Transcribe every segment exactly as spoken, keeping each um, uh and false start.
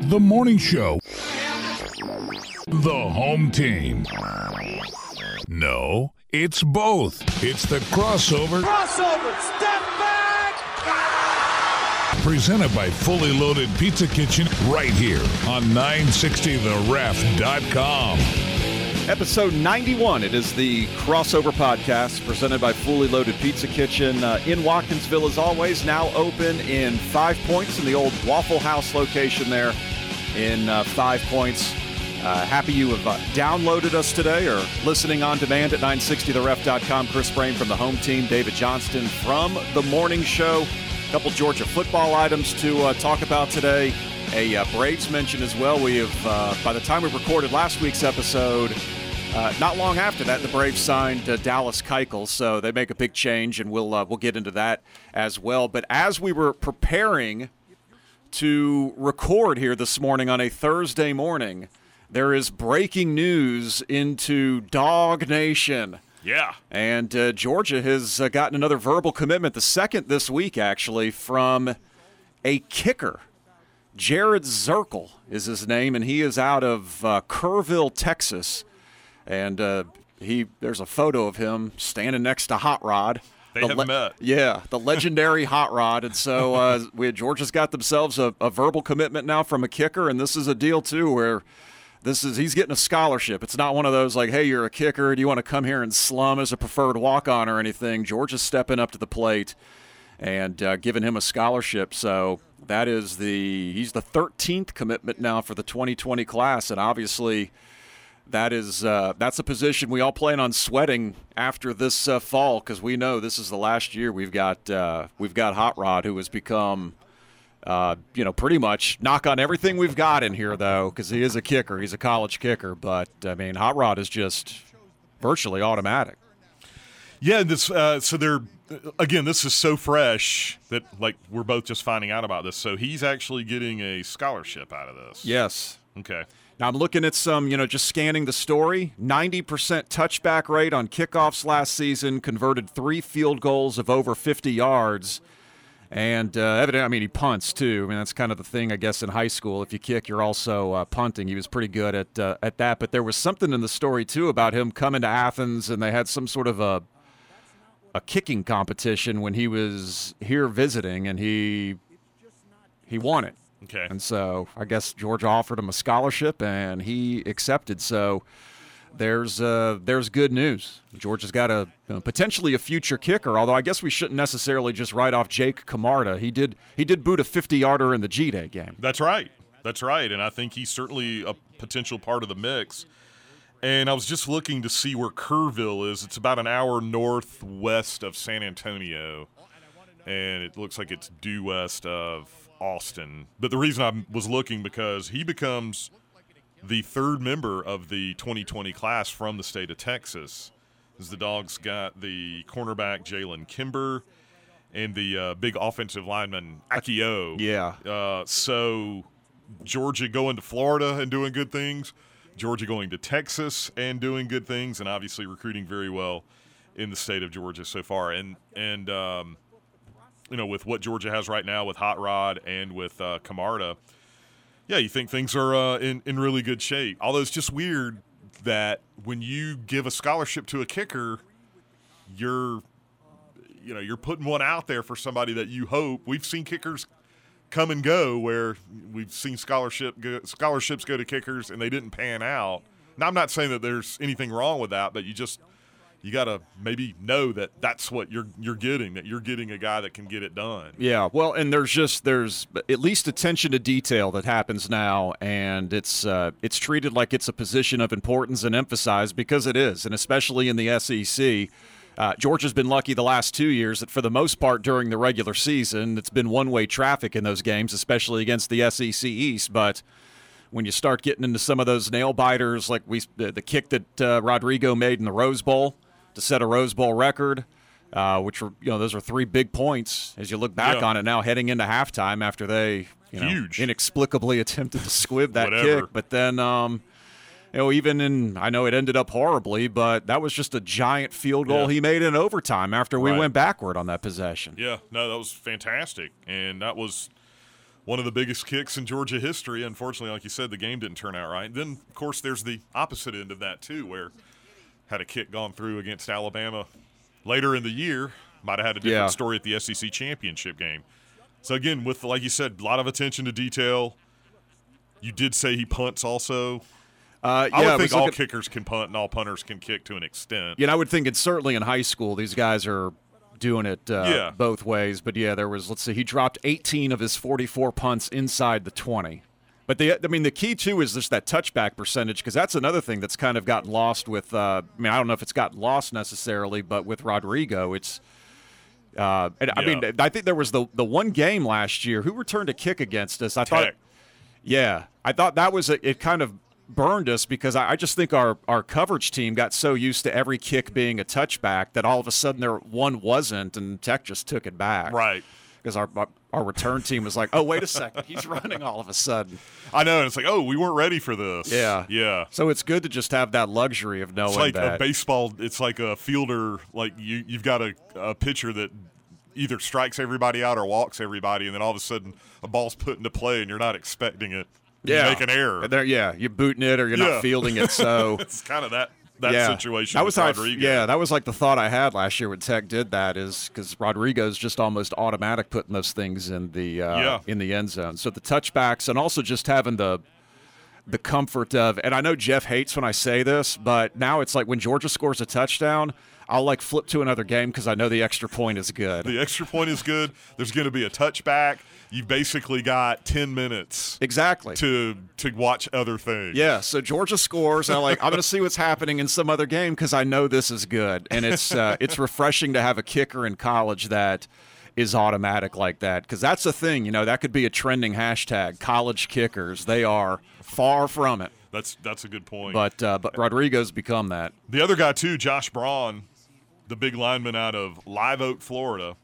The morning show. The home team. No, it's both. It's the crossover. Crossover, step back! Presented by Fully Loaded Pizza Kitchen right here on nine sixty the ref dot com. Episode ninety-one. It is the Crossover Podcast presented by Fully Loaded Pizza Kitchen uh, in Watkinsville, as always. Now open in Five Points in the old Waffle House location there in uh, Five Points. Uh, happy you have uh, downloaded us today or listening on demand at nine sixty the ref dot com. Chris Brain from the home team, David Johnston from the morning show. A couple Georgia football items to uh, talk about today. A uh, Braves mention as well. We have, uh, by the time we recorded last week's episode, uh, not long after that, the Braves signed uh, Dallas Keuchel, so they make a big change, and we'll uh, we'll get into that as well. But as we were preparing to record here this morning on a Thursday morning, there is breaking news into Dog Nation. Yeah. And uh, Georgia has uh, gotten another verbal commitment, the second this week, actually, from a kicker. Jared Zirkel is his name, and he is out of uh, Kerrville, Texas. And uh, he there's a photo of him standing next to Hot Rod. They the have le- met. Yeah, the legendary Hot Rod. And so uh, we Georgia's got themselves a, a verbal commitment now from a kicker, and this is a deal, too, where this is he's getting a scholarship. It's not one of those like, hey, you're a kicker. Do you want to come here and slum as a preferred walk-on or anything? Georgia's stepping up to the plate and uh, giving him a scholarship. So that is the he's the thirteenth commitment now for the twenty twenty class, and obviously that is uh, that's a position we all plan on sweating after this uh, fall, because we know this is the last year we've got uh, we've got Hot Rod, who has become uh, you know pretty much knock on everything we've got in here, though, because he is a kicker, he's a college kicker, but I mean Hot Rod is just virtually automatic. Yeah, this uh, so they're again. This is so fresh that like we're both just finding out about this. So he's actually getting a scholarship out of this. Yes. Okay. Now I'm looking at some, you know, just scanning the story. ninety percent touchback rate on kickoffs last season. Converted three field goals of over fifty yards. And uh, evidently, I mean, he punts too. I mean, that's kind of the thing, I guess, in high school. If you kick, you're also uh, punting. He was pretty good at uh, at that. But there was something in the story too about him coming to Athens, and they had some sort of a a kicking competition when he was here visiting, and he he won it. Okay. And so I guess Georgia offered him a scholarship, and he accepted. So there's uh, there's good news. Georgia's got a you know, potentially a future kicker. Although I guess we shouldn't necessarily just write off Jake Camarda. He did he did boot a fifty-yarder in the G-Day game. That's right. That's right. And I think he's certainly a potential part of the mix. And I was just looking to see where Kerrville is. It's about an hour northwest of San Antonio, and it looks like it's due west of Austin. But the reason I was looking, because he becomes the third member of the twenty twenty class from the state of Texas. As the Dogs got the cornerback Jalen Kimber and the uh, big offensive lineman Akio. Yeah. Uh, so Georgia going to Florida and doing good things. Georgia going to Texas and doing good things, and obviously recruiting very well in the state of Georgia so far. And, and um, you know, with what Georgia has right now with Hot Rod and with uh, Camarda, yeah, you think things are uh, in, in really good shape. Although it's just weird that when you give a scholarship to a kicker, you're, you know, you're putting one out there for somebody that you hope. We've seen kickers come and go where we've seen scholarship go, scholarships go to kickers and they didn't pan out. Now, I'm not saying that there's anything wrong with that, but you just you got to maybe know that that's what you're you're getting, that you're getting a guy that can get it done. Yeah, well, and there's just there's at least attention to detail that happens now, and it's uh, it's treated like it's a position of importance and emphasized, because it is, and especially in the S E C. Uh, Georgia's been lucky the last two years that for the most part during the regular season, it's been one-way traffic in those games, especially against the S E C East. But when you start getting into some of those nail-biters, like we the, the kick that uh, Rodrigo made in the Rose Bowl to set a Rose Bowl record, uh, which were, you know, those are three big points as you look back yeah. on it now heading into halftime after they, you know, Huge. inexplicably attempted to squib that Whatever. kick. But then, um, you know, even in, I know it ended up horribly, but that was just a giant field goal Yeah. he made in overtime after we Right. went backward on that possession. Yeah, no, that was fantastic. And that was one of the biggest kicks in Georgia history. Unfortunately, like you said, the game didn't turn out right. Then, of course, there's the opposite end of that, too, where had a kick gone through against Alabama later in the year, might have had a different Yeah. story at the S E C championship game. So, again, with, like you said, a lot of attention to detail. You did say he punts also. Uh, I yeah, would think was all looking- kickers can punt and all punters can kick to an extent. You know, I would think it's certainly in high school. These guys are doing it uh, Yeah. both ways. But, yeah, there was, let's see, he dropped eighteen of his forty-four punts inside the twenty. But, the, I mean, the key, too, is just that touchback percentage, because that's another thing that's kind of gotten lost with uh, – I mean, I don't know if it's gotten lost necessarily, but with Rodrigo, it's uh, – and I mean, Yeah. I think there was the, the one game last year. Who returned a kick against us? I thought Tech. – Yeah. I thought that was a, – it kind of burned us because I, I just think our, our coverage team got so used to every kick being a touchback that all of a sudden there one wasn't, and Tech just took it back. Right. Because our, our our return team was like, oh, wait a second, he's running all of a sudden. I know, and it's like, oh, we weren't ready for this. Yeah. Yeah. So it's good to just have that luxury of knowing It's like that. a baseball. It's like a fielder. Like you, you've got a, a pitcher that either strikes everybody out or walks everybody, and then all of a sudden a ball's put into play, and you're not expecting it. yeah. You make an error. And there, yeah, you're booting it or you're Yeah. not fielding it. So It's kind of that that yeah. situation. That with was how I f- Rodrigo. yeah, that was like the thought I had last year when Tech did that, is because Rodrigo's just almost automatic putting those things in the uh, Yeah. in the end zone. So the touchbacks and also just having the the comfort of, and I know Jeff hates when I say this, but now it's like when Georgia scores a touchdown, I'll like flip to another game because I know the extra point is good. The extra point is good. There's going to be a touchback. You've basically got ten minutes Exactly. to to watch other things. Yeah, so Georgia scores, and I'm like, I'm going to see what's happening in some other game because I know this is good, and it's uh, it's refreshing to have a kicker in college that is automatic like that, because that's the thing, you know, that could be a trending hashtag. College kickers, they are far from it, That's that's a good point. but uh, but Rodrigo's become that. The other guy, too, Josh Braun, the big lineman out of Live Oak, Florida,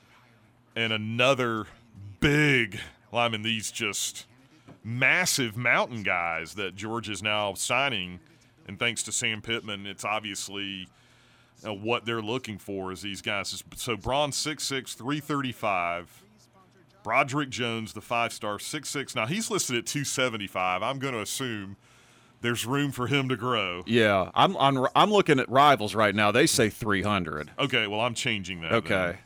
and another big lineman, these just massive mountain guys that Georgia's now signing. And thanks to Sam Pittman, it's obviously uh, what they're looking for is these guys. So Braun, six six, three thirty-five. Broderick Jones, the five-star, six six. Now, he's listed at two seventy-five. I'm going to assume there's room for him to grow. Yeah, I'm on. I'm looking at Rivals right now. They say three hundred. Okay, well, I'm changing that. Okay. then.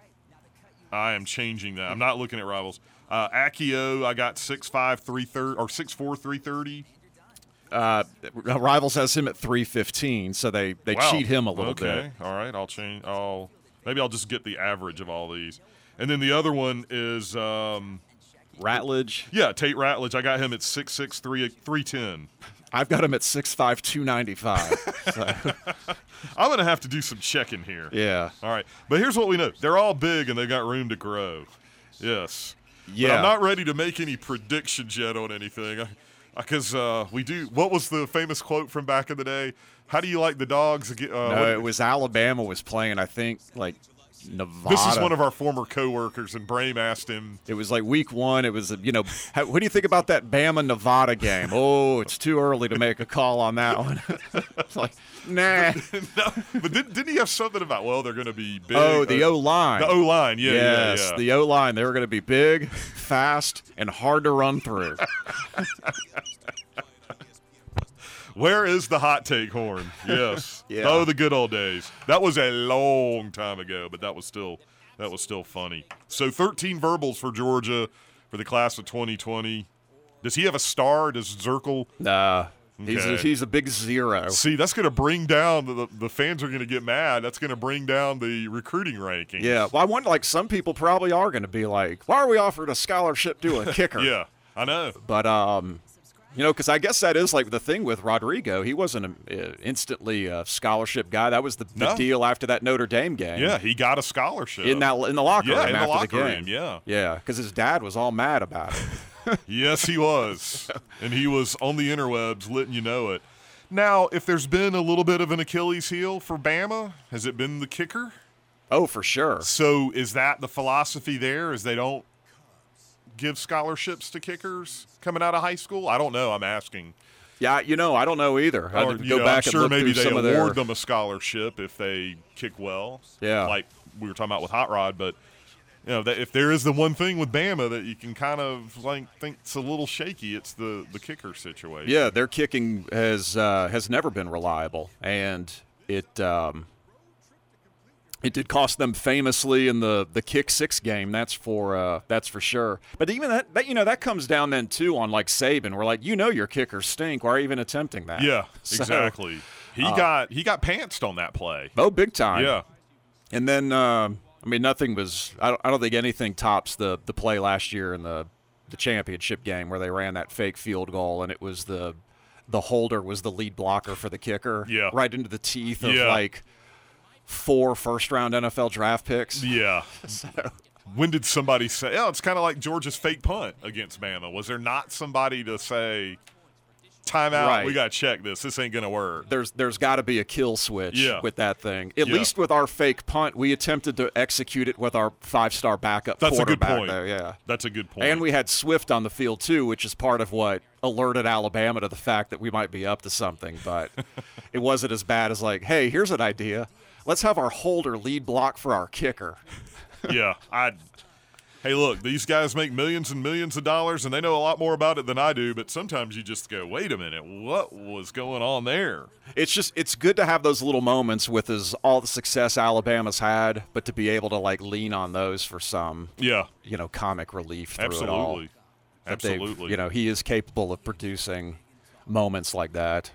I am changing that. I'm not looking at Rivals. Uh, Akio, I got six five, three thirty, or six four, three thirty. Uh, Rivals has him at three fifteen, so they they Wow. cheat him a little okay. bit. All right, I'll change. I'll maybe I'll just get the average of all these. And then the other one is um, Ratledge, yeah, Tate Ratledge. I got him at six six, three ten. I've got him at six five, two ninety-five. So, I'm going to have to do some checking here. yeah. All right. But here's what we know. They're all big and they got room to grow. Yes. But Yeah. I'm not ready to make any predictions yet on anything. Because uh, we do – what was the famous quote from back in the day? How do you like the dogs? Uh, No, what- it was Alabama was playing, I think, like Nevada. This is one of our former coworkers, and Brame asked him. It was like week one. It was, you know, how, what do you think about that Bama-Nevada game? Oh, it's too early to make a call on that one. It's like, nah. no, but didn't, didn't he have something about, well, they're going to be big? Oh, the uh, O-line. The O-line, yeah, yes, yeah, yeah. the O-line. They were going to be big, fast, and hard to run through. Where is the hot take horn? Yes. Yeah. Oh, the good old days. That was a long time ago, but that was still that was still funny. So thirteen verbals for Georgia for the class of twenty twenty. Does he have a star? Does Zirkle? Nah, he's, a, Okay. he's a big zero. See, that's going to bring down the the fans are going to get mad. That's going to bring down the recruiting rankings. Yeah, well, I wonder, like, some people probably are going to be like, why are we offered a scholarship to a kicker? Yeah, I know. But, um, you know, because I guess that is like the thing with Rodrigo. He wasn't a, uh, instantly a scholarship guy. That was the, the No. deal after that Notre Dame game. Yeah, he got a scholarship. In that in the locker Yeah, room in the after locker the game. room, yeah. Yeah, because his dad was all mad about it. Yes, he was. And he was on the interwebs letting you know it. Now, if there's been a little bit of an Achilles heel for Bama, has it been the kicker? Oh, for sure. So is that the philosophy there, is they don't give scholarships to kickers coming out of high school? I don't know. I'm asking. Yeah, you know, I don't know either. I Or, had to you go know, back I'm and sure look maybe through they some award of their. them a scholarship if they kick well. Yeah. Like we were talking about with Hot Rod, but you know, that if there is the one thing with Bama that you can kind of like think it's a little shaky, it's the, the kicker situation. Yeah, their kicking has uh, has never been reliable, and it um, it did cost them famously in the, the kick six game. That's for uh, that's for sure. But even that, that you know that comes down then too on like Saban. We're like, you know, your kickers stink. Why are you even attempting that? Yeah, So, exactly. He uh, got he got pantsed on that play. Oh, big time. Yeah. And then, um, I mean, nothing was – I don't, I don't think anything tops the, the play last year in the, the championship game where they ran that fake field goal, and it was the the holder was the lead blocker for the kicker. Yeah. Right into the teeth of, yeah. like, four first-round N F L draft picks. Yeah. So. When did somebody say – oh, it's kind of like Georgia's fake punt against Bama. Was there not somebody to say – timeout, right. we got to check this. This ain't going to work. There's there's got to be a kill switch yeah. with that thing. At yeah. least with our fake punt, we attempted to execute it with our five-star backup That's quarterback. a good point. There, yeah. That's a good point. And we had Swift on the field, too, which is part of what alerted Alabama to the fact that we might be up to something. But it wasn't as bad as like, hey, here's an idea. Let's have our holder lead block for our kicker. yeah. I. Hey, look, these guys make millions and millions of dollars, and they know a lot more about it than I do, but sometimes you just go, wait a minute, what was going on there? It's just it's good to have those little moments with as all the success Alabama's had, but to be able to, like, lean on those for some, yeah, you know, comic relief through Absolutely. it all. Absolutely. You know, he is capable of producing moments like that.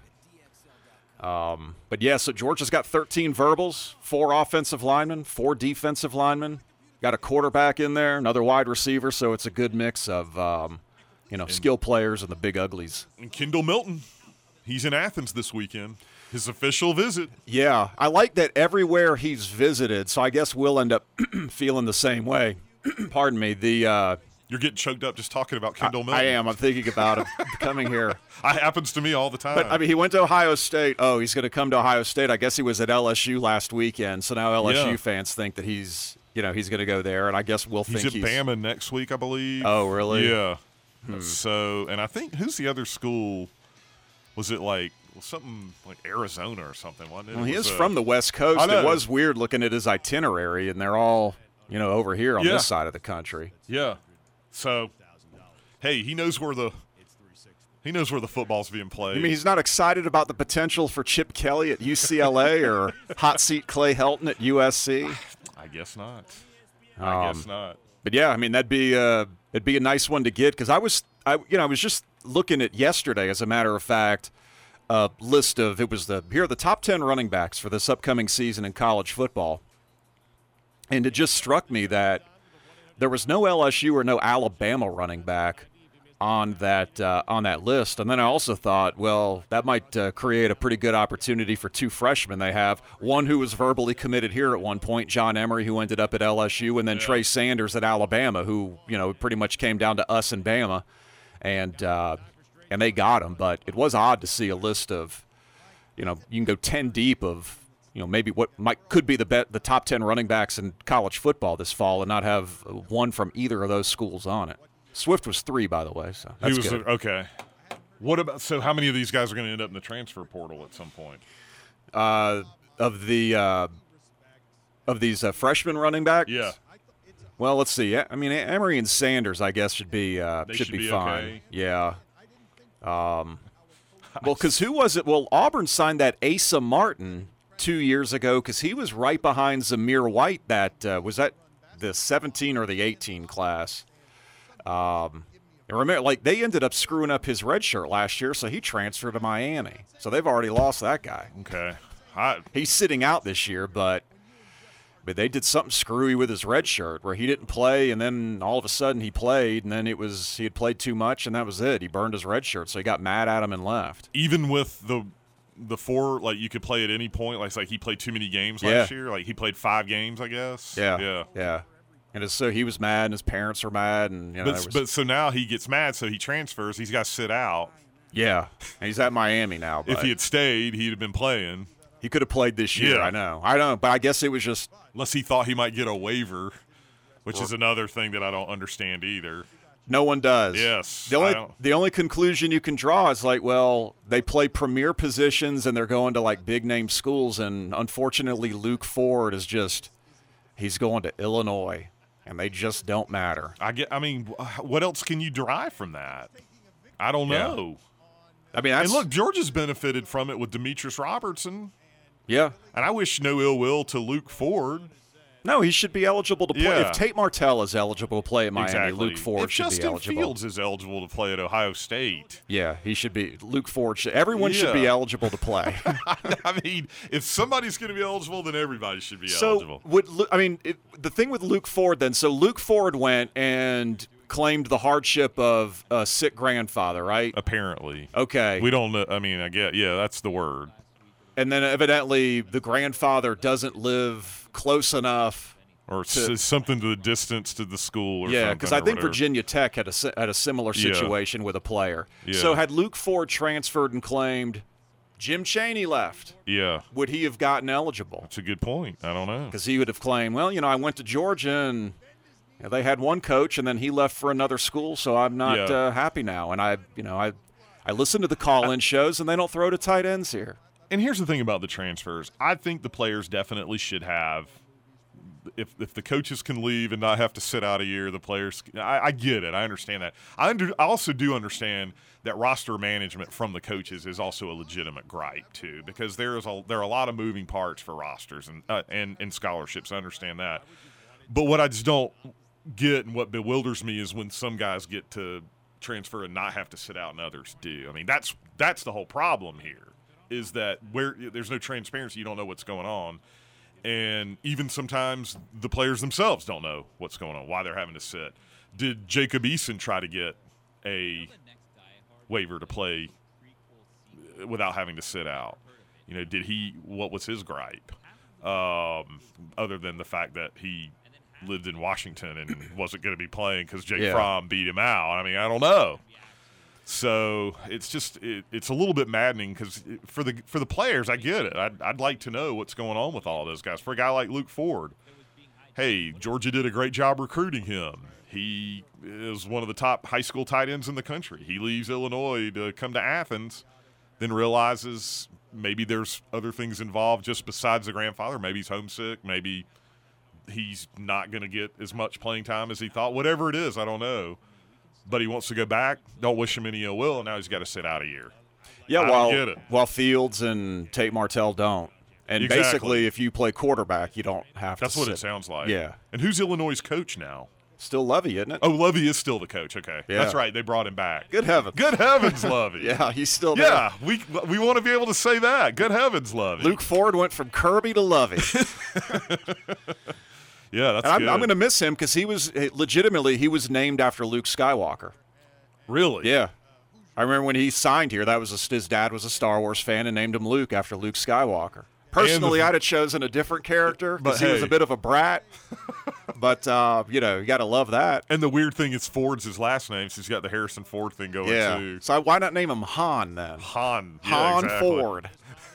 Um, but, yeah, so Georgia's got thirteen verbals, four offensive linemen, four defensive linemen. Got a quarterback in there, another wide receiver, so it's a good mix of, um, you know, and, skill players and the big uglies. And Kendall Milton, he's in Athens this weekend, his official visit. Yeah, I like that everywhere he's visited, so I guess we'll end up feeling the same way. Pardon me. The uh, You're getting choked up just talking about Kendall I, Milton. I am. I'm thinking about him coming here. It happens to me all the time. But, I mean, he went to Ohio State. Oh, he's going to come to Ohio State. I guess he was at L S U last weekend, so now L S U yeah. fans think that he's – you know, he's going to go there, and I guess we'll he's think he's at Bama next week, I believe. Oh, really? Yeah. Hmm. So, and I think, who's the other school? Was it like something like Arizona or something, wasn't it? Well, it he was is a, from the West Coast. It was weird looking at his itinerary, and they're all, you know, over here on yeah. this side of the country. Yeah. So, hey, he knows where the he knows where the football's being played. I mean, he's not excited about the potential for Chip Kelly at U C L A or hot seat Clay Helton at U S C. I guess not. I Um, guess not. But yeah, I mean that'd be uh, it'd be a nice one to get because I was I you know I was just looking at yesterday, as a matter of fact, a list of it was the here are the top ten running backs for this upcoming season in college football, and it just struck me that there was no L S U or no Alabama running back on that uh, on that list. And then I also thought, well, that might uh, create a pretty good opportunity for two freshmen they have. One who was verbally committed here at one point, John Emery, who ended up at L S U, and then yeah. Trey Sanders at Alabama, who, you know, pretty much came down to us and Bama, and uh, and they got him. But it was odd to see a list of, you know, you can go ten deep of, you know, maybe what might could be the bet, the top ten running backs in college football this fall, and not have one from either of those schools on it. Swift was three, by the way, so that's he was good. A, okay. What about so? How many of these guys are going to end up in the transfer portal at some point? Uh, of the uh, of these uh, freshman running backs, yeah. Well, let's see. I mean, Emery and Sanders, I guess, should be uh, should, should be, be fine. Okay. Yeah. Um. Well, because who was it? Well, Auburn signed that Asa Martin two years ago because he was right behind Zamir White. That uh, was that the seventeen or the eighteen class. Um, and remember, like they ended up screwing up his red shirt last year, so he transferred to Miami. So they've already lost that guy. Okay, I, he's sitting out this year, but but they did something screwy with his red shirt where he didn't play, and then all of a sudden he played, and then it was he had played too much, and that was it. He burned his red shirt, so he got mad at him and left. Even with the the four, like you could play at any point. Like it's like he played too many games yeah. last year. Like he played five games, I guess. Yeah, yeah, yeah. And it's, so he was mad, and his parents were mad, and you know. But, was, but so now he gets mad, so he transfers. He's got to sit out. Yeah, and he's at Miami now. But if he had stayed, he'd have been playing. He could have played this year. Yeah. I know, I know, but I guess it was just unless he thought he might get a waiver, which or, is another thing that I don't understand either. No one does. Yes. The only the only conclusion you can draw is like, well, they play premier positions and they're going to like big name schools, and unfortunately, Luke Ford is just he's going to Illinois. and they just don't matter. I get. I mean, what else can you derive from that? I don't Yeah. know. I mean, that's, And look, Georgia's benefited from it with Demetrius Robertson, yeah. and I wish no ill will to Luke Ford. No, he should be eligible to play. Yeah. If Tate Martell is eligible to play at Miami, Exactly. Luke Ford if should Justin be eligible. Fields is eligible to play at Ohio State. Yeah, he should be. Luke Ford should. Everyone should be Yeah. eligible to play. I mean, if somebody's going to be eligible, then everybody should be so, eligible. would Lu- I mean, it, the thing with Luke Ford then, so Luke Ford went and claimed the hardship of a sick grandfather, right? Apparently. Okay. We don't know. I mean, I get, yeah, that's the word. And then evidently the grandfather doesn't live close enough. Or to- s- something to the distance to the school or Yeah, something. because I or think whatever. Virginia Tech had a, si- had a similar Yeah. situation with a player. Yeah. So had Luke Ford transferred and claimed Jim Chaney left, Yeah, would he have gotten eligible? that's a good point. I don't know. Because he would have claimed, well, you know, I went to Georgia and you know, they had one coach and then he left for another school, so I'm not Yeah. uh, happy now. And I, you know, I, I listen to the call-in shows and they don't throw to tight ends here. And here's the thing about the transfers. I think the players definitely should have. If if the coaches can leave and not have to sit out a year, the players. I, I get it. I understand that. I, under, I also do understand that roster management from the coaches is also a legitimate gripe too, because there is a there are a lot of moving parts for rosters and uh, and and scholarships. I understand that, but what I just don't get and what bewilders me is when some guys get to transfer and not have to sit out and others do. I mean, that's that's the whole problem here. Is that where there's no transparency, you don't know what's going on. And even sometimes the players themselves don't know what's going on, why they're having to sit. Did Jacob Eason try to get a waiver to play without having to sit out? You know, did he – what was his gripe? Um, other than the fact that he lived in Washington and wasn't going to be playing because Jake Yeah. Fromm beat him out. I mean, I don't know. So it's just it, it's a little bit maddening because for the for the players, I get it. I'd, I'd like to know what's going on with all those guys. For a guy like Luke Ford, hey, Georgia did a great job recruiting him. He is one of the top high school tight ends in the country. He leaves Illinois to come to Athens, then realizes maybe there's other things involved just besides the grandfather. Maybe he's homesick. Maybe he's not going to get as much playing time as he thought. Whatever it is, I don't know. But he wants to go back. Don't wish him any ill will. And now he's got to sit out a year. Yeah, I while get it. while Fields and Tate Martell don't. And Exactly. basically, if you play quarterback, you don't have That's to what sit. it sounds like. Yeah. And who's Illinois' coach now? Still Lovey, isn't it? Oh, Lovey is still the coach. Okay. Yeah. That's right. They brought him back. Good heavens. Good heavens, Lovey. Yeah, he's still there. Yeah, we we want to be able to say that. Good heavens, Lovey. Luke Ford went from Kirby to Lovey. Yeah, that's And I'm, good. I'm going to miss him because he was eh, legitimately he was named after Luke Skywalker. Really? Yeah, I remember when he signed here. That was a, his dad was a Star Wars fan and named him Luke after Luke Skywalker. Personally, the- I'd have chosen a different character because But he was hey. a bit of a brat. But uh, you know, you got to love that. And the weird thing is Ford's his last name, so he's got the Harrison Ford thing going Yeah. too. So why not name him Han then? Han. Yeah, Han exactly. Ford.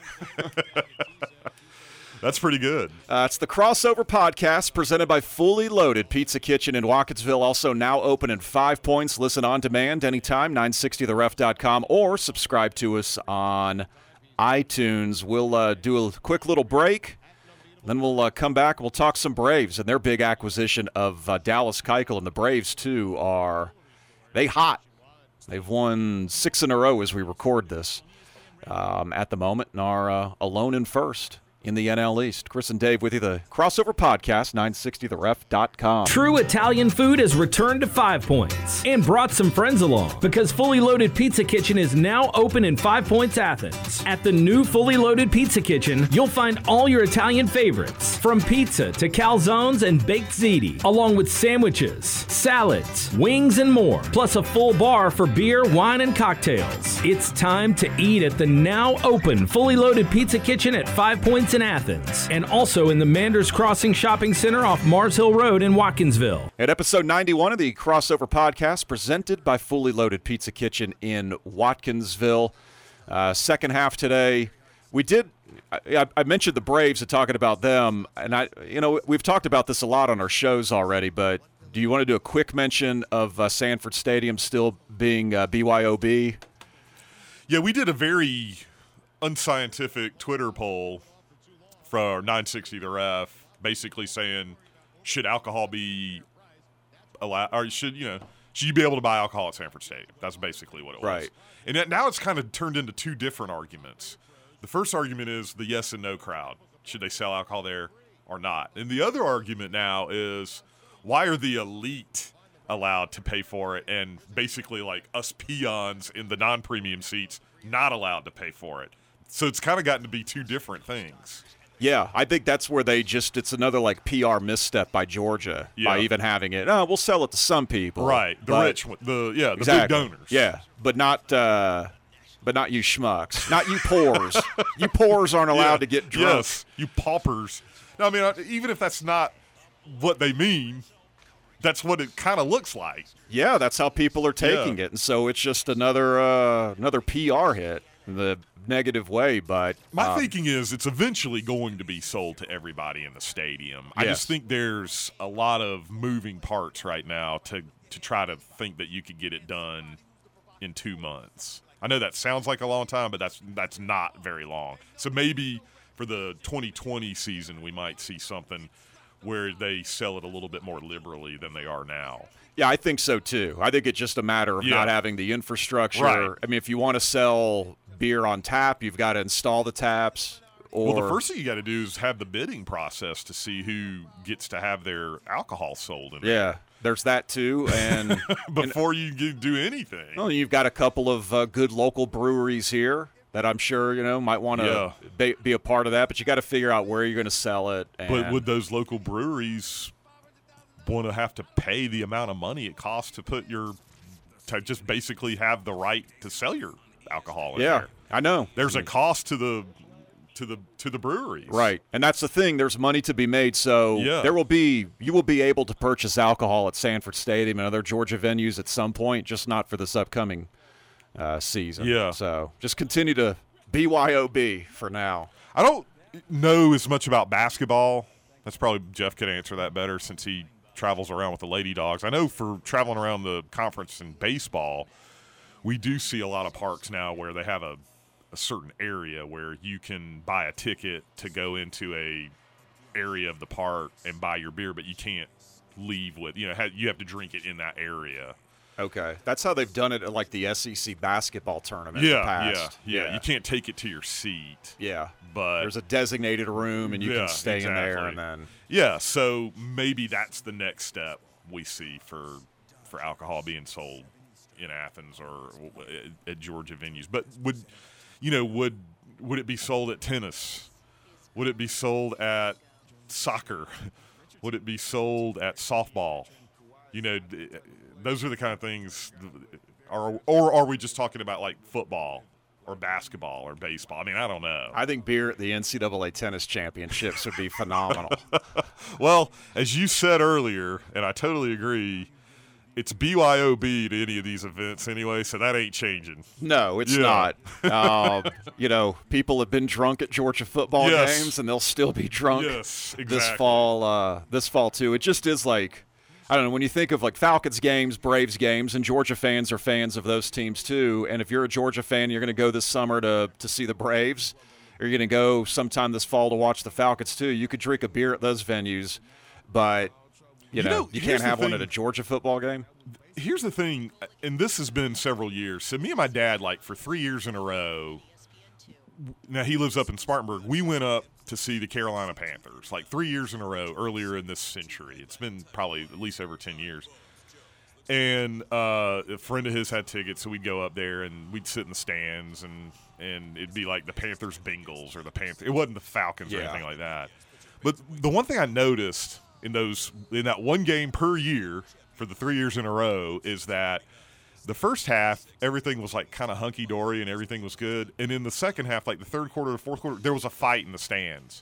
That's pretty good. Uh, it's the Crossover Podcast presented by Fully Loaded Pizza Kitchen in Watkinsville. Also now open in Five Points. Listen on demand anytime, nine sixty the ref dot com, or subscribe to us on iTunes. We'll uh, do a quick little break. Then we'll uh, come back. We'll talk some Braves and their big acquisition of uh, Dallas Keuchel. And the Braves, too, are they hot. They've won six in a row as we record this um, at the moment and are uh, alone in first in the N L East. Chris and Dave with you, the Crossover Podcast, nine sixty the ref dot com. True Italian food has returned to Five Points and brought some friends along because Fully Loaded Pizza Kitchen is now open in Five Points, Athens. At the new Fully Loaded Pizza Kitchen, you'll find all your Italian favorites, from pizza to calzones and baked ziti, along with sandwiches, salads, wings, and more, plus a full bar for beer, wine, and cocktails. It's time to eat at the now open Fully Loaded Pizza Kitchen at Five Points in Athens, and also in the Manders Crossing Shopping Center off Mars Hill Road in Watkinsville. At episode ninety-one of the Crossover Podcast, presented by Fully Loaded Pizza Kitchen in Watkinsville. Uh, second half today, we did. I, I mentioned the Braves and talking about them, and I, you know, we've talked about this a lot on our shows already. But do you want to do a quick mention of uh, Sanford Stadium still being uh, B Y O B? Yeah, we did a very unscientific Twitter poll for nine sixty the ref, basically saying, should alcohol be allow, or should you know, should you be able to buy alcohol at Sanford Stadium? That's basically what it was. Right. And that, now it's kind of turned into two different arguments. The first argument is the yes and no crowd. Should they sell alcohol there or not? And the other argument now is, why are the elite allowed to pay for it, and basically like us peons in the non-premium seats not allowed to pay for it? So it's kind of gotten to be two different things. Yeah, I think that's where they just – it's another like P R misstep by Georgia Yeah. by even having it. Oh, we'll sell it to some people. Right. The but- rich, one- the yeah, the exactly. big donors. Yeah, but not uh, but not you schmucks. Not you poors. You poors aren't allowed Yeah. to get drunk. Yes, you paupers. No, I mean, even if that's not what they mean, that's what it kind of looks like. Yeah, that's how people are taking Yeah. it. And so it's just another uh, another P R hit in the negative way. But My um, thinking is it's eventually going to be sold to everybody in the stadium. I Yes. just think there's a lot of moving parts right now to, to try to think that you could get it done in two months. I know that sounds like a long time, but that's that's not very long. So maybe for the twenty twenty season, we might see something where they sell it a little bit more liberally than they are now. Yeah, I think so too. I think it's just a matter of Yeah. not having the infrastructure. Right. I mean, if you want to sell beer on tap, you've got to install the taps. Or Well, the first thing you got to do is have the bidding process to see who gets to have their alcohol sold in yeah, there's that too. And there before you get- do anything. well, you've got a couple of uh, good local breweries here that I'm sure you know might want to Yeah. be, be a part of that. But you got to figure out where you're going to sell it. And But would those local breweries want to have to pay the amount of money it costs to put your to just basically have the right to sell your alcohol in yeah, there? I know. There's a cost to the to the to the breweries. Right, and that's the thing. There's money to be made, so Yeah. there will be you will be able to purchase alcohol at Sanford Stadium and other Georgia venues at some point, just not for this upcoming uh, season. Yeah. So just continue to B Y O B for now. I don't know as much about basketball. That's probably Jeff could answer that better since he travels around with the Lady Dogs. I know for traveling around the conference in baseball, we do see a lot of parks now where they have a, a certain area where you can buy a ticket to go into a area of the park and buy your beer, but you can't leave with, you know, ha- you have to drink it in that area. Okay, that's how they've done it at like the S E C basketball tournament. in the Yeah, yeah, past. yeah, You can't take it to your seat, Yeah, but there's a designated room and you Yeah, can stay in there, exactly. and then yeah, so maybe that's the next step we see for for alcohol being sold in Athens or at, at Georgia venues. But would you know would would it be sold at tennis? Would it be sold at soccer? Would it be sold at softball? You know, d- those are the kind of things. Are or are we just talking about like football or basketball or baseball? I mean, I don't know. I think beer at the N C double A tennis championships would be phenomenal. Well, as you said earlier, and I totally agree, it's B Y O B to any of these events anyway, so that ain't changing. No, it's Yeah. not. Um, you know, people have been drunk at Georgia football Yes. games, and they'll still be drunk Yes, this exactly. fall. Uh, this fall too. It just is like, I don't know. When you think of like Falcons games, Braves games, and Georgia fans are fans of those teams too. And if you're a Georgia fan, you're going to go this summer to to see the Braves, or you're going to go sometime this fall to watch the Falcons too. You could drink a beer at those venues, but you, You know, know, you here's can't the have one thing. at a Georgia football game. Here's the thing, and this has been several years. So me and my dad, like for three years in a row, now he lives up in Spartanburg, we went up to see the Carolina Panthers, like three years in a row earlier in this century. It's been probably at least over ten years. And uh, a friend of his had tickets, so we'd go up there and we'd sit in the stands, and, and it'd be like the Panthers Bengals or the Panthers. It wasn't the Falcons or Yeah. anything like that. But the one thing I noticed in those in that one game per year for the three years in a row is that the first half everything was like kind of hunky dory and everything was good, and in the second half, like the third quarter, the fourth quarter, there was a fight in the stands.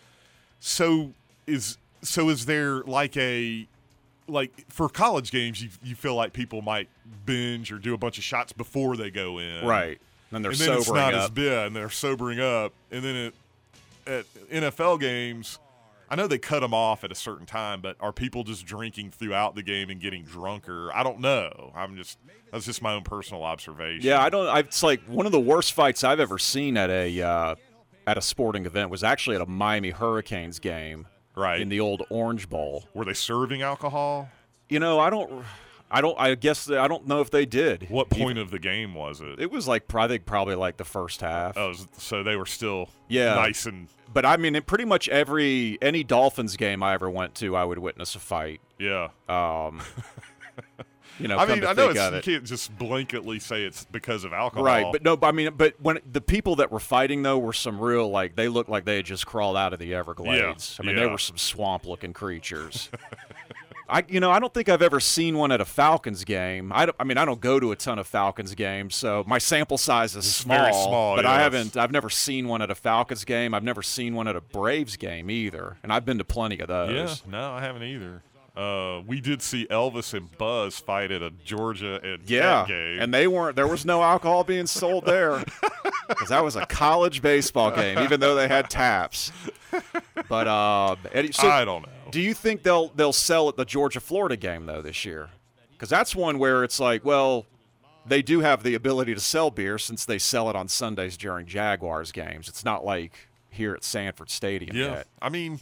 So is so is there like a like for college games you you feel like people might binge or do a bunch of shots before they go in, Right. And they're and then it's sobering not up. as big, and they're sobering up. And then it, at N F L games, I know they cut them off at a certain time, but are people just drinking throughout the game and getting drunker? I don't know. I'm just that's just my own personal observation. Yeah, I don't. I, it's like one of the worst fights I've ever seen at a uh, at a sporting event was actually at a Miami Hurricanes game, Right. in the old Orange Bowl. Were they serving alcohol? You know, I don't I don't I guess I don't know if they did. What point of the game was it? It was like I think probably like the first half. Oh, so they were still yeah. nice and But I mean, in pretty much every any Dolphins game I ever went to, I would witness a fight. Yeah. Um You know, I come mean, to I know think it's, of you it. can't just blanketly say it's because of alcohol. Right, but no, but I mean, but when the people that were fighting though were some real like they looked like they had just crawled out of the Everglades. Yeah, I mean, yeah. they were some swamp-looking creatures. I, you know, I don't think I've ever seen one at a Falcons game. I, don't, I mean, I don't go to a ton of Falcons games, so my sample size is It's small. very small, but I yes. haven't. I've never seen one at a Falcons game. I've never seen one at a Braves game either, and I've been to plenty of those. Yeah, no, I haven't either. Uh, we did see Elvis and Buzz fight at a Georgia and Yeah, Cat game. and they weren't. There was no alcohol being sold there because that was a college baseball game, even though they had taps. But uh, Eddie, so I don't know. do you think they'll they'll sell at the Georgia Florida game though this year? Because that's one where it's like, well, they do have the ability to sell beer since they sell it on Sundays during Jaguars games. It's not like here at Sanford Stadium Yeah, yet. I mean,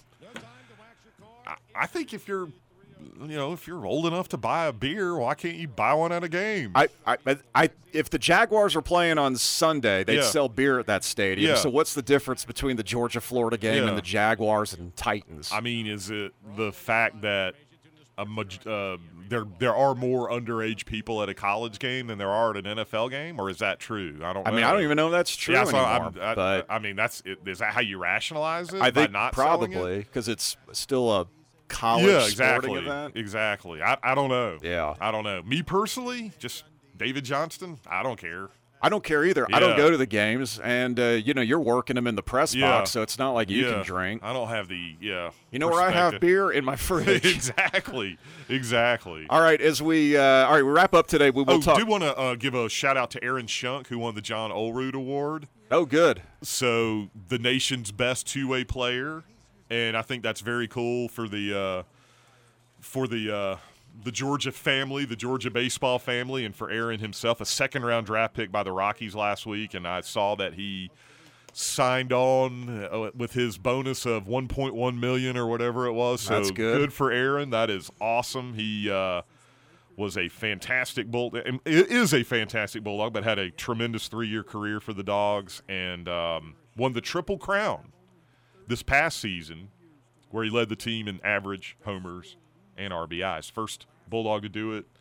I, I think if you're, you know, if you're old enough to buy a beer, why can't you buy one at a game? I, I, I, if the Jaguars were playing on Sunday, they'd Yeah. sell beer at that stadium. Yeah. So what's the difference between the Georgia-Florida game Yeah. and the Jaguars and Titans? I mean, is it the fact that a, maj- uh, there there are more underage people at a college game than there are at an N F L game, or is that true? I don't. I know. mean, I don't even know if that's true Yeah, so anymore. I'm, I, but I mean, that's it, is that how you rationalize it? I by think not selling it? probably because it's still a college Yeah, sporting exactly. event. Exactly. I, I don't know. Yeah. I don't know. Me personally, just David Johnston, I don't care. I don't care either. I don't Yeah. go to the games, and uh, you know you're working them in the press Yeah. box, so it's not like you yeah. can drink. I don't have the yeah. You know where I have perspective. beer in my fridge. exactly. Exactly. All right, as we uh, all right, we wrap up today. We will oh, talk. do want to uh, give a shout out to Aaron Shunk, who won the John Olroot Award. Oh, good. So the nation's best two-way player, and I think that's very cool for the uh, for the uh, the Georgia family, the Georgia baseball family, and for Aaron himself, a second-round draft pick by the Rockies last week, and I saw that he signed on uh, with his bonus of one point one million dollars or whatever it was. So That's good. for Aaron. That is awesome. He uh, was a fantastic bull. It is a fantastic bulldog, but had a tremendous three-year career for the Dogs, and um, won the Triple Crown this past season, where he led the team in average, homers, and R B Is. First bulldog to do it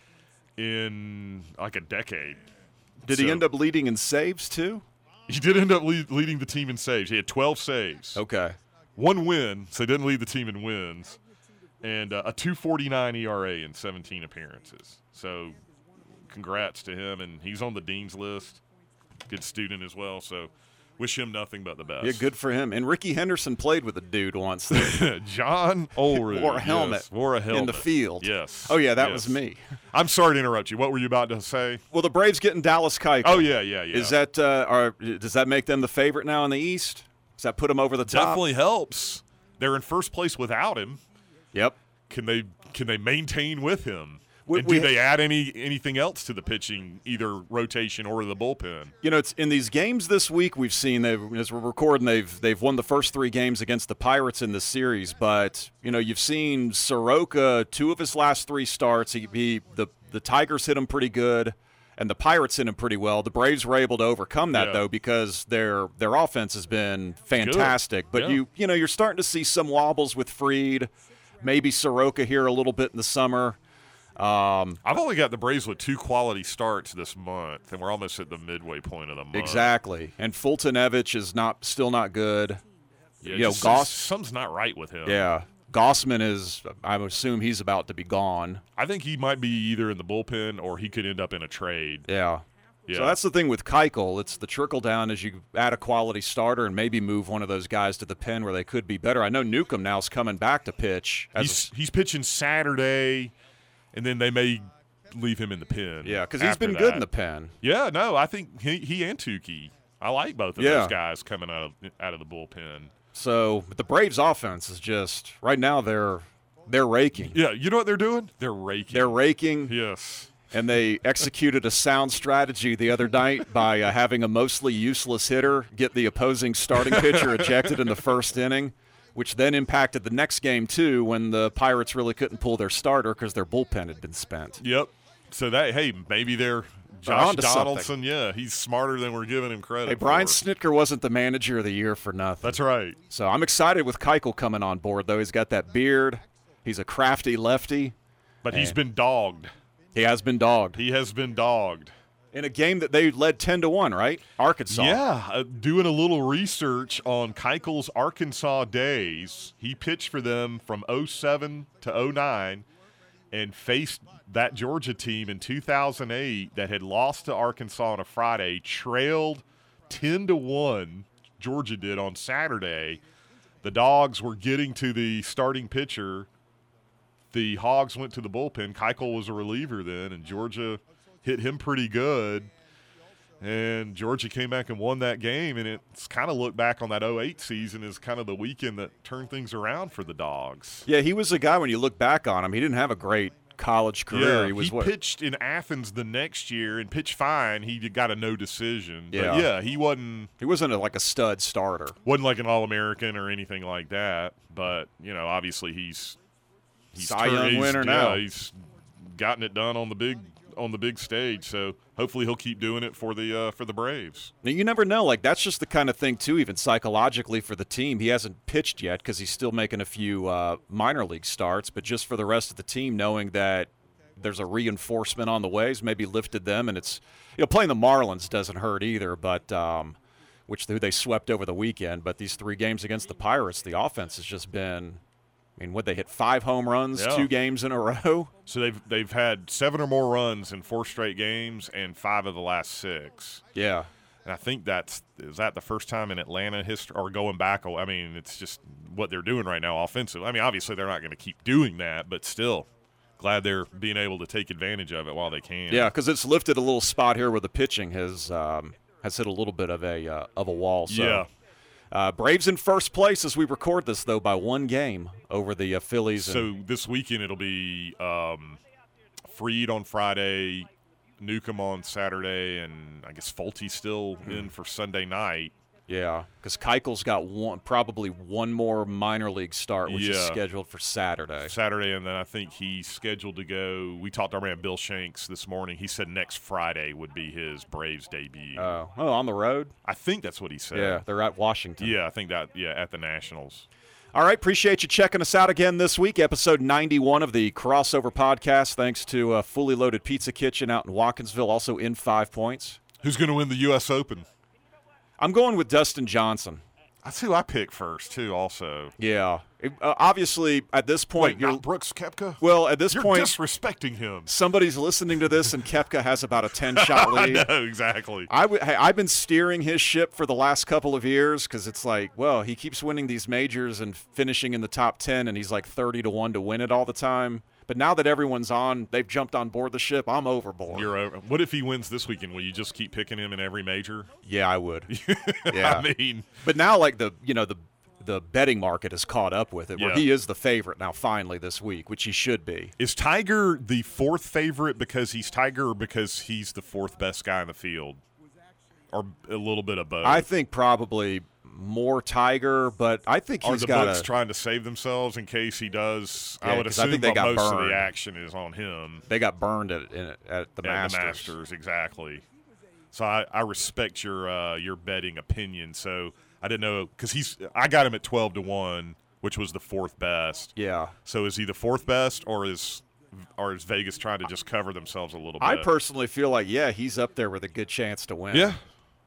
in like a decade. Did he So- end up leading in saves too? He did end up lead, leading the team in saves. He had twelve saves. Okay. One win, so he didn't lead the team in wins, and uh, a two forty-nine E R A in seventeen appearances. So congrats to him, and he's on the Dean's list. Good student as well, so wish him nothing but the best. Yeah, good for him. And Ricky Henderson played with a dude once. John Olroot. Wore a helmet. Yes, wore a helmet. in the field. Yes. Oh, yeah, that yes. was me. I'm sorry to interrupt you. What were you about to say? Well, the Braves getting Dallas Keuchel. Oh, yeah, yeah, yeah. Is that uh, are, does that make them the favorite now in the East? Does that put them over the top? Definitely helps. They're in first place without him. Yep. Can they can they maintain with him? We- and do we- they add any anything else to the pitching, either rotation or the bullpen? You know, it's in these games this week we've seen they've, as we're recording, they've they've won the first three games against the Pirates in this series. But you know, you've seen Soroka two of his last three starts. He, he the the Tigers hit him pretty good, and the Pirates hit him pretty well. The Braves were able to overcome that Yeah. though because their their offense has been fantastic. But Yeah. you you know you're starting to see some wobbles with Fried, maybe Soroka here a little bit in the summer. Um, I've only got the Braves with two quality starts this month, and we're almost at the midway point of the month. exactly, and Fultonevich is not still not good. Yeah, you know, just- Goss. something's not right with him. Yeah, Gossman is. I assume he's about to be gone. I think he might be either in the bullpen or he could end up in a trade. Yeah. Yeah. So that's the thing with Keuchel. It's the trickle down as you add a quality starter and maybe move one of those guys to the pen where they could be better. I know Newcomb now is coming back to pitch. As He's he's pitching Saturday, and then they may leave him in the pen. a, yeah, because he's after been good in that. the pen. Yeah, no, I think he, he and Tukey. I like both of Yeah. those guys coming out of out of the bullpen. So but the Braves' offense is just right now they're they're raking. Yeah, you know what they're doing? They're raking. They're raking. yes. And they executed a sound strategy the other night by uh, having a mostly useless hitter get the opposing starting pitcher ejected in the first inning which then impacted the next game, too, when the Pirates really couldn't pull their starter because their bullpen had been spent. Yep. So, that hey, maybe they're Josh Donaldson, something. yeah, he's smarter than we're giving him credit Hey, Brian for. Snitker wasn't the manager of the year for nothing. That's right. So I'm excited with Keuchel coming on board, though. He's got that beard. He's a crafty lefty. But he's been dogged. He has been dogged. He has been dogged. In a game that they led ten to one, right? Arkansas. Yeah, uh, doing a little research on Keuchel's Arkansas days. He pitched for them from oh seven to oh nine and faced that Georgia team in two thousand eight that had lost to Arkansas on a Friday, trailed ten to one, Georgia did on Saturday. The Dogs were getting to the starting pitcher. The Hogs went to the bullpen. Keuchel was a reliever then, and Georgia hit him pretty good. And Georgia came back and won that game, and it's kind of looked back on that oh eight season as kind of the weekend that turned things around for the Dogs. Yeah, he was a guy, when you look back on him, he didn't have a great college career. Yeah, he was he what? pitched in Athens the next year and pitched fine. He got a no decision. Yeah. But yeah, he wasn't He wasn't a, like a stud starter. wasn't like an All-American or anything like that. But, you know, obviously he's he's Cy turned- Young he's- winner yeah, now. He's gotten it done on the big on the big stage. So hopefully he'll keep doing it for the uh, for the Braves. Now, you never know. Like, that's just the kind of thing, too, even psychologically for the team. He hasn't pitched yet because he's still making a few uh, minor league starts. But just for the rest of the team, knowing that there's a reinforcement on the way, he's maybe lifted them. And it's, you know, playing the Marlins doesn't hurt either, but um, which who they swept over the weekend. But these three games against the Pirates, the offense has just been, I mean, what, they hit five home runs, Yeah. two games in a row? So they've they've had seven or more runs in four straight games and five of the last six. Yeah. And I think that's is that the first time in Atlanta history, or going back. I mean, it's just what they're doing right now offensively. I mean, obviously they're not going to keep doing that, but still, glad they're being able to take advantage of it while they can. Yeah, because it's lifted a little spot here where the pitching has um, has hit a little bit of a uh, of a wall. So. Yeah. Uh, Braves in first place as we record this, though, by one game over the uh, Phillies. So and, this weekend it'll be um, Freed on Friday, Newcomb on Saturday, and I guess Fult's still Hmm. in for Sunday night. yeah, because Keuchel's got one, probably one more minor league start, which is Yeah. scheduled for Saturday. Saturday, and then I think he's scheduled to go. We talked to our man Bill Shanks this morning. He said next Friday would be his Braves debut. Uh, oh, on the road? I think that's what he said. Yeah, they're at Washington. Yeah, I think that, yeah, at the Nationals. All right, appreciate you checking us out again this week, episode ninety-one of the Crossover Podcast. Thanks to uh, Fully Loaded Pizza Kitchen out in Watkinsville, also in Five Points. Who's going to win the U S Open? I'm going with Dustin Johnson. That's who I picked first, too, also. Yeah. It- uh, obviously, at this point, Wait, you're not Brooks Koepka? well. At this You're point, disrespecting him. somebody's listening to this, and Koepka has about a ten-shot I lead. know, exactly. I w- hey, I've been steering his ship for the last couple of years because it's like, well, he keeps winning these majors and finishing in the top ten, and he's like thirty to one to win it all the time. But now that everyone's on, they've jumped on board the ship. I'm overboard. You're over. What if he wins this weekend? Will you just keep picking him in every major? yeah, I would. Yeah. I mean, But now, like the you know the the betting market has caught up with it, where Yeah. he is the favorite now finally this week, which he should be. is Tiger the fourth favorite because he's Tiger, or because he's the fourth best guy in the field, or a little bit of both? I think probably more Tiger, but I think Are he's the got books a. trying to save themselves in case he does? Yeah, I would 'cause I assume think they that got most of burned. the action is on him. They got burned at at, at the At Masters. the Masters, exactly. So I, I respect your uh, your betting opinion. So I didn't know because he's I got him at twelve to one, which was the fourth best. Yeah. So is he the fourth best, or is or is Vegas trying to just cover themselves a little bit? I personally feel like, yeah, he's up there with a good chance to win. yeah.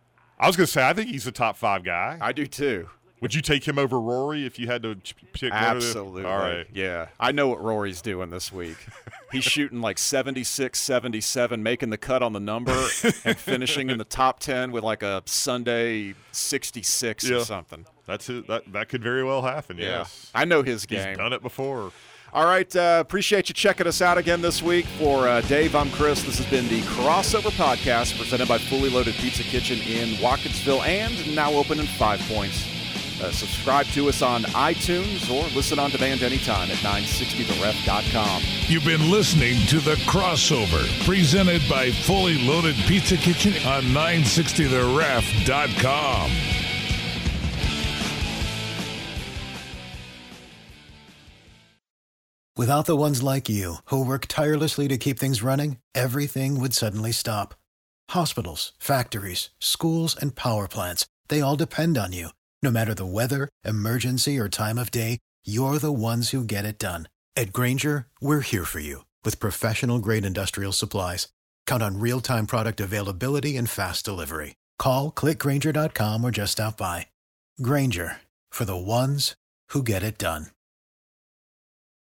I was gonna say I think he's a top five guy. I do too. Would you take him over Rory if you had to ch- pick one of the- Absolutely. All right. Yeah. I know what Rory's doing this week. He's shooting like seventy-six, seventy-seven, making the cut on the number and finishing in the top ten with like a Sunday sixty-six Yeah. or something. That's it. That that could very well happen. Yes. I know his He's game. done it before. All right. Uh, appreciate you checking us out again this week. For uh, Dave, I'm Chris. This has been the Crossover Podcast presented by Fully Loaded Pizza Kitchen in Watkinsville and now open in Five Points. Uh, subscribe to us on iTunes or listen on demand anytime at nine sixty the ref dot com. You've been listening to The Crossover, presented by Fully Loaded Pizza Kitchen on nine sixty the ref dot com. Without the ones like you, who work tirelessly to keep things running, everything would suddenly stop. Hospitals, factories, schools, and power plants, they all depend on you. No matter the weather, emergency, or time of day, you're the ones who get it done. At Grainger, we're here for you with professional-grade industrial supplies. Count on real-time product availability and fast delivery. Call, click Grainger dot com, or just stop by. Grainger, for the ones who get it done.